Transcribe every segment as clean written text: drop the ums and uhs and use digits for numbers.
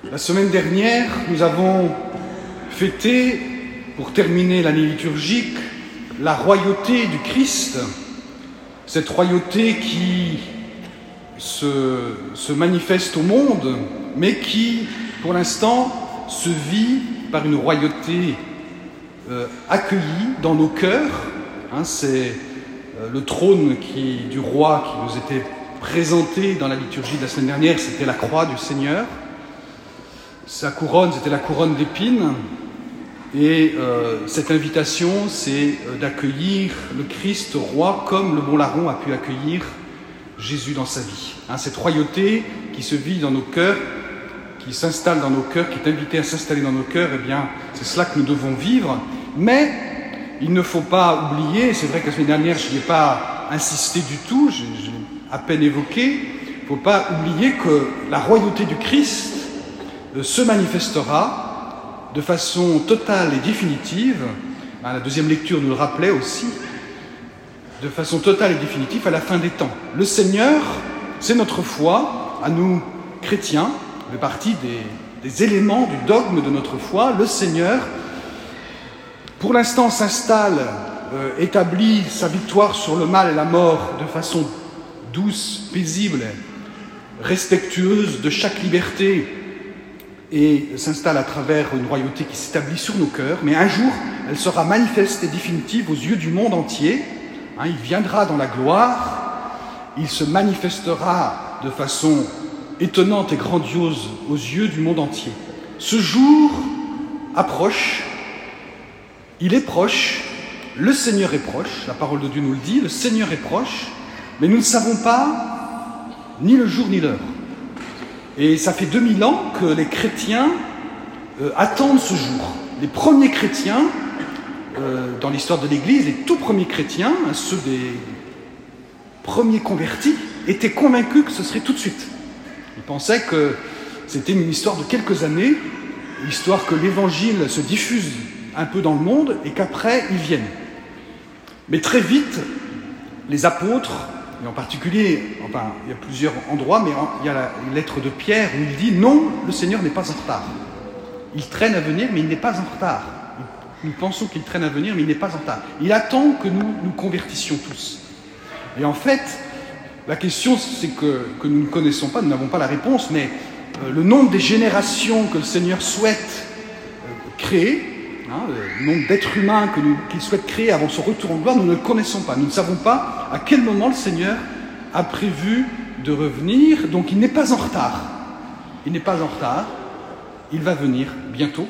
La semaine dernière, nous avons fêté, pour terminer l'année liturgique, la royauté du Christ, cette royauté qui se manifeste au monde, mais qui, pour l'instant, se vit par une royauté accueillie dans nos cœurs. C'est le trône du roi qui nous était présenté dans la liturgie de la semaine dernière, c'était la croix du Seigneur. Sa couronne, c'était la couronne d'épines. Et cette invitation, c'est d'accueillir le Christ roi comme le bon larron a pu accueillir Jésus dans sa vie. Cette royauté qui se vit dans nos cœurs, qui s'installe dans nos cœurs, qui est invitée à s'installer dans nos cœurs, eh bien, c'est cela que nous devons vivre. Mais il ne faut pas oublier, c'est vrai que la semaine dernière, je n'y ai pas insisté du tout, je l'ai à peine évoqué, il ne faut pas oublier que la royauté du Christ se manifestera de façon totale et définitive, la deuxième lecture nous le rappelait aussi, de façon totale et définitive à la fin des temps. Le Seigneur, c'est notre foi, à nous chrétiens, fait partie des éléments du dogme de notre foi. Le Seigneur, pour l'instant, s'installe, établit sa victoire sur le mal et la mort de façon douce, paisible, respectueuse de chaque liberté, et s'installe à travers une royauté qui s'établit sur nos cœurs, mais un jour, elle sera manifeste et définitive aux yeux du monde entier. Il viendra dans la gloire, il se manifestera de façon étonnante et grandiose aux yeux du monde entier. Ce jour approche, il est proche, le Seigneur est proche, la parole de Dieu nous le dit, le Seigneur est proche, mais nous ne savons pas ni le jour ni l'heure. Et ça fait 2000 ans que les chrétiens attendent ce jour. Les premiers chrétiens, dans l'histoire de l'Église, les tout premiers chrétiens, ceux des premiers convertis, étaient convaincus que ce serait tout de suite. Ils pensaient que c'était une histoire de quelques années, l'histoire que l'Évangile se diffuse un peu dans le monde et qu'après, ils viennent. Mais très vite, les apôtres, et en particulier, il y a plusieurs endroits, mais il y a la lettre de Pierre où il dit « Non, le Seigneur n'est pas en retard. Il traîne à venir, mais il n'est pas en retard. Nous pensons qu'il traîne à venir, mais il n'est pas en retard. Il attend que nous nous convertissions tous. » Et en fait, la question, c'est que nous ne connaissons pas, nous n'avons pas la réponse, mais le nombre des générations que le Seigneur souhaite créer, le nombre d'êtres humains qu'il souhaite créer avant son retour en gloire, nous ne le connaissons pas. Nous ne savons pas à quel moment le Seigneur a prévu de revenir, donc il n'est pas en retard. Il n'est pas en retard, il va venir bientôt,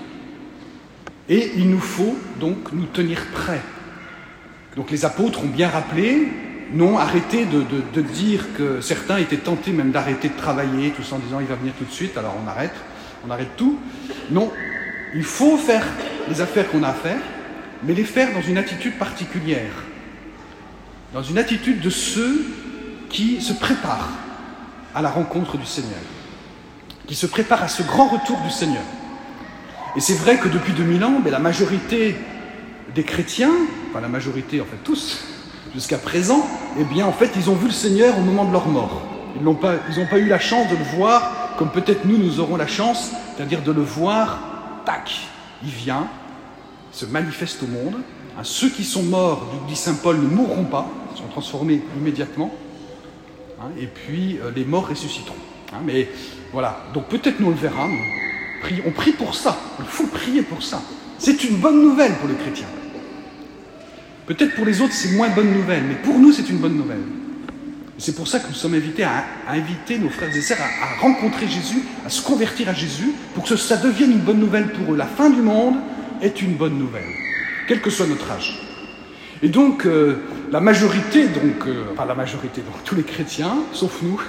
et il nous faut donc nous tenir prêts. Donc les apôtres ont bien rappelé, non, arrêtez de dire que certains étaient tentés même d'arrêter de travailler, tout ça en disant il va venir tout de suite, alors on arrête tout. Non, il faut faire les affaires qu'on a à faire, mais les faire dans une attitude particulière, dans une attitude de ceux qui se préparent à la rencontre du Seigneur, qui se préparent à ce grand retour du Seigneur. Et c'est vrai que depuis 2000 ans, la majorité des chrétiens, la majorité en fait tous, jusqu'à présent, en fait ils ont vu le Seigneur au moment de leur mort. Ils n'ont pas eu la chance de le voir comme peut-être nous aurons la chance, c'est-à-dire de le voir, tac, il vient, il se manifeste au monde. Ceux qui sont morts, dit saint Paul, ne mourront pas, ils sont transformés immédiatement. Et puis les morts ressusciteront. Mais voilà, donc peut-être nous le verrons. On prie pour ça, il faut prier pour ça. C'est une bonne nouvelle pour le chrétien. Peut-être pour les autres c'est moins bonne nouvelle, mais pour nous c'est une bonne nouvelle. C'est pour ça que nous sommes invités à inviter nos frères et sœurs à rencontrer Jésus, à se convertir à Jésus, pour que ça devienne une bonne nouvelle pour eux. La fin du monde est une bonne nouvelle, quel que soit notre âge. Et donc, la majorité, donc tous les chrétiens, sauf nous,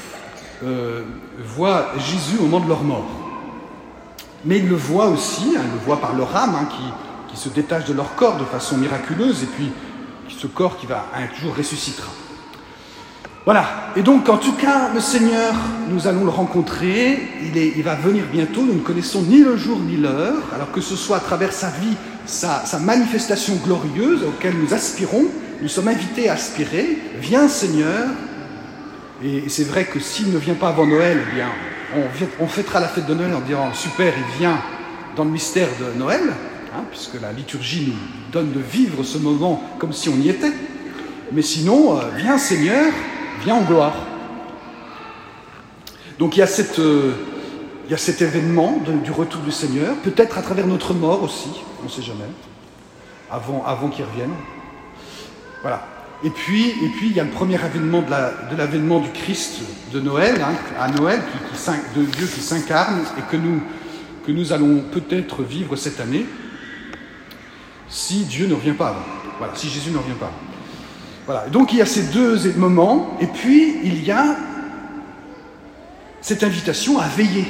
voient Jésus au moment de leur mort. Mais ils le voient aussi, ils le voient par leur âme, qui se détache de leur corps de façon miraculeuse, et puis ce corps qui va un jour ressuscitera. Voilà, et donc en tout cas, le Seigneur, nous allons le rencontrer, il va venir bientôt, nous ne connaissons ni le jour ni l'heure, alors que ce soit à travers sa vie, sa manifestation glorieuse auquel nous aspirons, nous sommes invités à aspirer, viens Seigneur, et c'est vrai que s'il ne vient pas avant Noël, on fêtera la fête de Noël en disant « Super, il vient dans le mystère de Noël », puisque la liturgie nous donne de vivre ce moment comme si on y était. Mais sinon, viens Seigneur, viens en gloire. Donc il y a cet événement du retour du Seigneur, peut-être à travers notre mort aussi, on ne sait jamais, avant qu'il revienne. Voilà. Et puis il y a le premier événement de l'avènement du Christ de Noël, à Noël, de Dieu qui s'incarne et que nous allons peut-être vivre cette année, si Dieu ne revient pas avant. Voilà, si Jésus ne revient pas avant. Voilà. Donc il y a ces deux moments, et puis il y a cette invitation à veiller.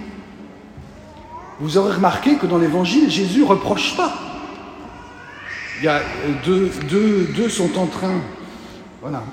Vous aurez remarqué que dans l'Évangile, Jésus ne reproche pas. Il y a deux sont en train... Voilà.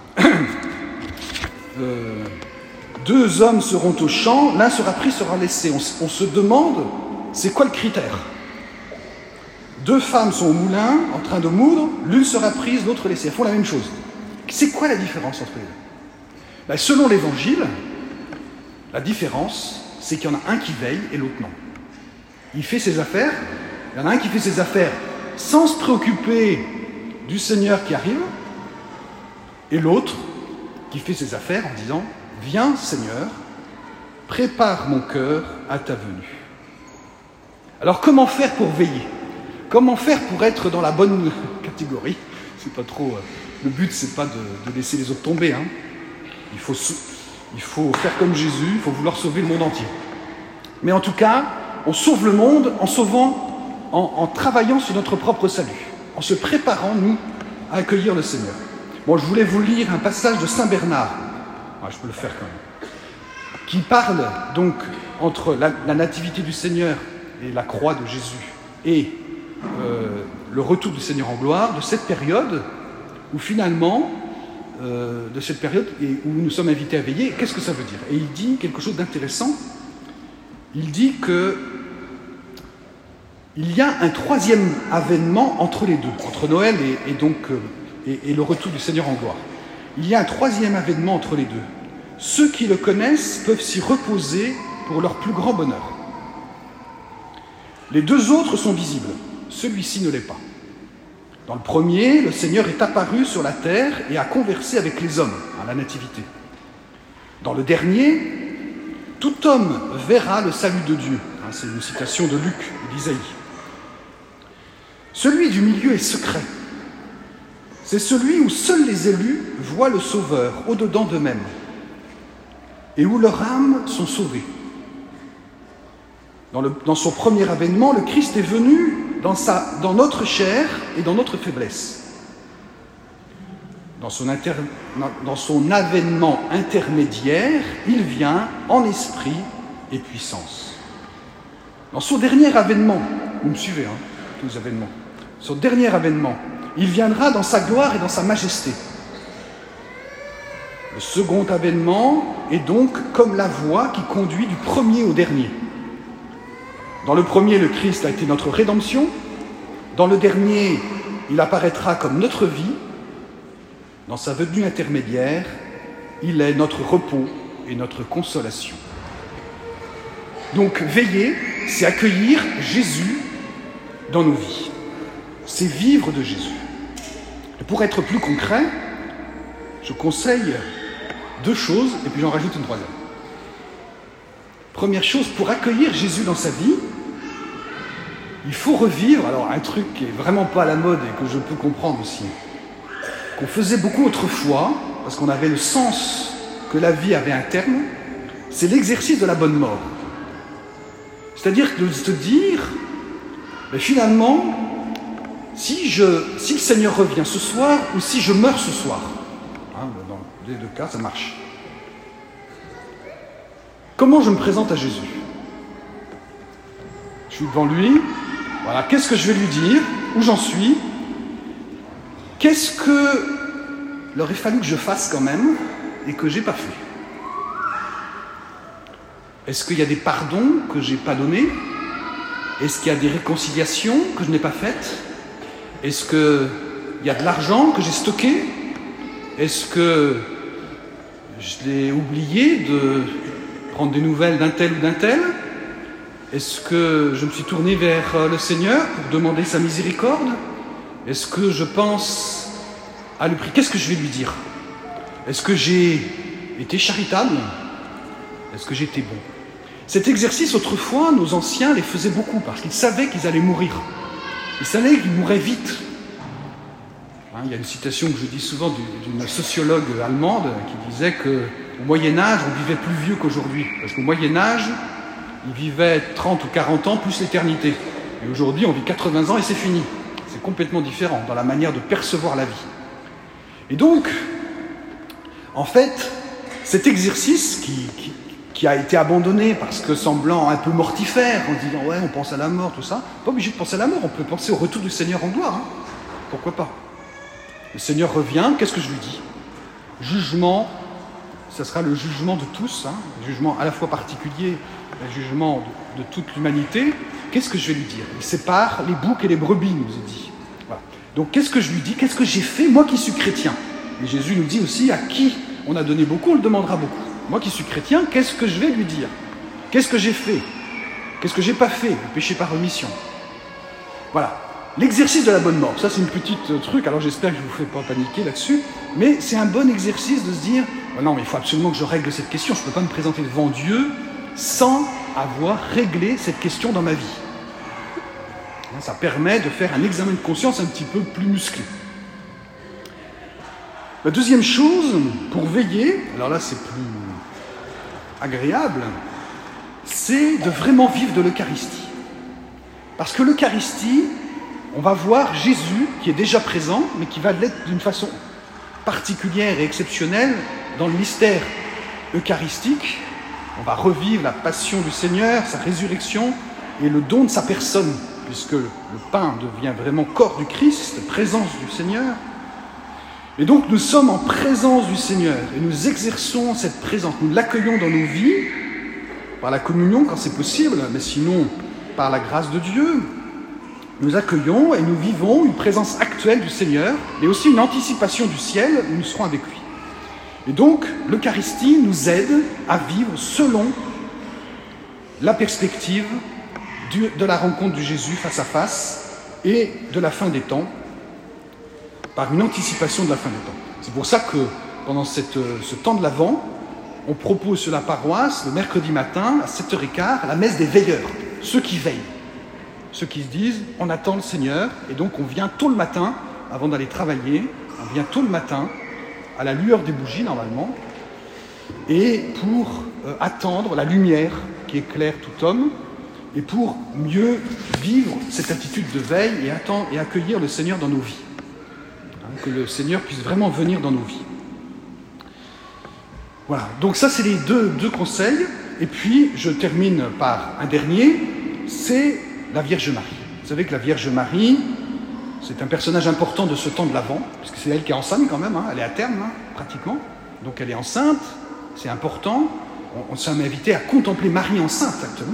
Deux hommes seront au champ, l'un sera pris, sera laissé. On se demande, c'est quoi le critère ? Deux femmes sont au moulin, en train de moudre, l'une sera prise, l'autre laissée. Elles font la même chose. C'est quoi la différence entre les deux ? Selon l'Évangile, la différence, c'est qu'il y en a un qui veille et l'autre non. Il fait ses affaires, il y en a un qui fait ses affaires sans se préoccuper du Seigneur qui arrive, et l'autre qui fait ses affaires en disant « Viens Seigneur, prépare mon cœur à ta venue. » Alors comment faire pour veiller ? Comment faire pour être dans la bonne catégorie ? C'est pas trop... le but, c'est pas de laisser les autres tomber. Il faut faire comme Jésus, il faut vouloir sauver le monde entier. Mais en tout cas, on sauve le monde en travaillant sur notre propre salut, en se préparant, nous, à accueillir le Seigneur. Bon, je voulais vous lire un passage de Saint Bernard, je peux le faire quand même, qui parle donc entre la nativité du Seigneur et la croix de Jésus et le retour du Seigneur en gloire, de cette période où finalement, où nous sommes invités à veiller. Qu'est-ce que ça veut dire ? Et il dit quelque chose d'intéressant. Il dit que il y a un troisième avènement entre les deux, entre Noël et le retour du Seigneur en gloire. Il y a un troisième avènement entre les deux. Ceux qui le connaissent peuvent s'y reposer pour leur plus grand bonheur. Les deux autres sont visibles, celui-ci ne l'est pas. Dans le premier, le Seigneur est apparu sur la terre et a conversé avec les hommes, à la nativité. Dans le dernier, tout homme verra le salut de Dieu. C'est une citation de Luc et d'Isaïe. Celui du milieu est secret. C'est celui où seuls les élus voient le Sauveur au-dedans d'eux-mêmes et où leurs âmes sont sauvées. Dans son premier avènement, le Christ est venu dans notre chair et dans notre faiblesse. Dans son avènement intermédiaire, il vient en esprit et puissance. Dans son dernier avènement, vous me suivez, tous les avènements, son dernier avènement, il viendra dans sa gloire et dans sa majesté. Le second avènement est donc comme la voie qui conduit du premier au dernier. Dans le premier, le Christ a été notre rédemption. Dans le dernier, il apparaîtra comme notre vie. Dans sa venue intermédiaire, il est notre repos et notre consolation. Donc, veiller, c'est accueillir Jésus dans nos vies. C'est vivre de Jésus. Et pour être plus concret, je conseille 2 choses, et puis j'en rajoute une 3e. Première chose, pour accueillir Jésus dans sa vie, il faut revivre, alors un truc qui est vraiment pas à la mode et que je peux comprendre aussi, qu'on faisait beaucoup autrefois, parce qu'on avait le sens que la vie avait un terme, c'est l'exercice de la bonne mort. C'est-à-dire de se dire, mais finalement, si le Seigneur revient ce soir ou si je meurs ce soir, dans les 2 cas, ça marche. Comment je me présente à Jésus ? Je suis devant lui, voilà, qu'est-ce que je vais lui dire ? Où j'en suis ? Qu'est-ce qu'il aurait fallu que je fasse quand même et que je n'ai pas fait ? Est-ce qu'il y a des pardons que je n'ai pas donnés ? Est-ce qu'il y a des réconciliations que je n'ai pas faites ? Est-ce qu'il y a de l'argent que j'ai stocké ? Est-ce que je l'ai oublié de prendre des nouvelles d'un tel ou d'un tel? Est-ce que je me suis tourné vers le Seigneur pour demander sa miséricorde? Est-ce que je pense à lui prier? Qu'est-ce que je vais lui dire? Est-ce que j'ai été charitable? Est-ce que j'ai été bon? Cet exercice, autrefois, nos anciens les faisaient beaucoup parce qu'ils savaient qu'ils allaient mourir. Ils savaient qu'ils mourraient vite. Il y a une citation que je dis souvent d'une sociologue allemande qui disait qu'au Moyen-Âge, on vivait plus vieux qu'aujourd'hui. Parce qu'au Moyen-Âge, ils vivaient 30 ou 40 ans plus l'éternité. Et aujourd'hui, on vit 80 ans et c'est fini. C'est complètement différent dans la manière de percevoir la vie. Et donc, en fait, cet exercice qui a été abandonné parce que semblant un peu mortifère, en disant « ouais, on pense à la mort, tout ça », pas obligé de penser à la mort, on peut penser au retour du Seigneur en gloire. Pourquoi pas? Le Seigneur revient, qu'est-ce que je lui dis? Jugement, ça sera le jugement de tous, le jugement à la fois particulier, le jugement de toute l'humanité. Qu'est-ce que je vais lui dire? Il sépare les boucs et les brebis, nous est dit. Voilà. Donc qu'est-ce que je lui dis? Qu'est-ce que j'ai fait, moi qui suis chrétien? Et Jésus nous dit aussi, à qui on a donné beaucoup, on le demandera beaucoup. Moi qui suis chrétien, qu'est-ce que je vais lui dire? Qu'est-ce que j'ai fait? Qu'est-ce que j'ai pas fait? Le péché par omission. Voilà. L'exercice de la bonne mort, ça c'est une petite truc, alors j'espère que je ne vous fais pas paniquer là-dessus, mais c'est un bon exercice de se dire oh non mais il faut absolument que je règle cette question, je ne peux pas me présenter devant Dieu sans avoir réglé cette question dans ma vie. Ça permet de faire un examen de conscience un petit peu plus musclé. La deuxième chose, pour veiller, alors là c'est plus agréable, c'est de vraiment vivre de l'Eucharistie. Parce que l'Eucharistie, on va voir Jésus qui est déjà présent, mais qui va l'être d'une façon particulière et exceptionnelle dans le mystère eucharistique. On va revivre la passion du Seigneur, sa résurrection et le don de sa personne, puisque le pain devient vraiment corps du Christ, présence du Seigneur. Et donc nous sommes en présence du Seigneur et nous exerçons cette présence, nous l'accueillons dans nos vies, par la communion quand c'est possible, mais sinon par la grâce de Dieu. Nous accueillons et nous vivons une présence actuelle du Seigneur, mais aussi une anticipation du ciel où nous serons avec lui. Et donc, l'Eucharistie nous aide à vivre selon la perspective de la rencontre de Jésus face à face et de la fin des temps, par une anticipation de la fin des temps. C'est pour ça que, pendant ce temps de l'Avent, on propose sur la paroisse, le mercredi matin, à 7h15, la messe des veilleurs, ceux qui veillent. Ceux qui se disent, on attend le Seigneur, et donc on vient tôt le matin, avant d'aller travailler, on vient tôt le matin, à la lueur des bougies normalement, et pour attendre la lumière qui éclaire tout homme, et pour mieux vivre cette attitude de veille et accueillir le Seigneur dans nos vies. Que le Seigneur puisse vraiment venir dans nos vies. Voilà, donc ça c'est les deux conseils, et puis je termine par un dernier, c'est la Vierge Marie. Vous savez que la Vierge Marie, c'est un personnage important de ce temps de l'Avent, puisque c'est elle qui est enceinte quand même, elle est à terme, pratiquement. Donc elle est enceinte, c'est important. On s'est invité à contempler Marie enceinte, actuellement.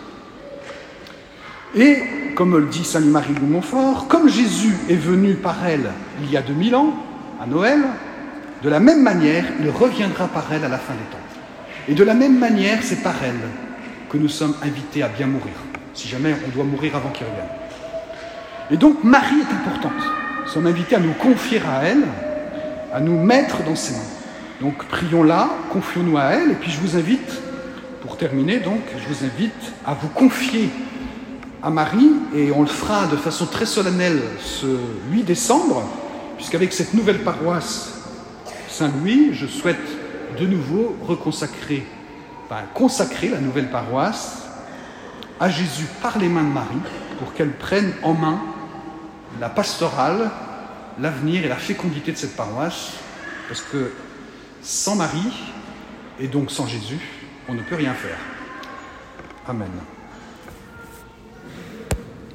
Et, comme le dit saint Louis-Marie de Montfort, comme Jésus est venu par elle il y a 2000 ans, à Noël, de la même manière, il reviendra par elle à la fin des temps. Et de la même manière, c'est par elle que nous sommes invités à bien mourir, si jamais on doit mourir avant qu'il revienne. Et donc Marie est importante. Nous sommes invités à nous confier à elle, à nous mettre dans ses mains. Donc prions-la, confions-nous à elle, et puis je vous invite, pour terminer donc, je vous invite à vous confier à Marie, et on le fera de façon très solennelle ce 8 décembre, puisqu'avec cette nouvelle paroisse Saint-Louis, je souhaite de nouveau consacrer la nouvelle paroisse à Jésus par les mains de Marie, pour qu'elle prenne en main la pastorale, l'avenir et la fécondité de cette paroisse, parce que sans Marie, et donc sans Jésus, on ne peut rien faire. Amen.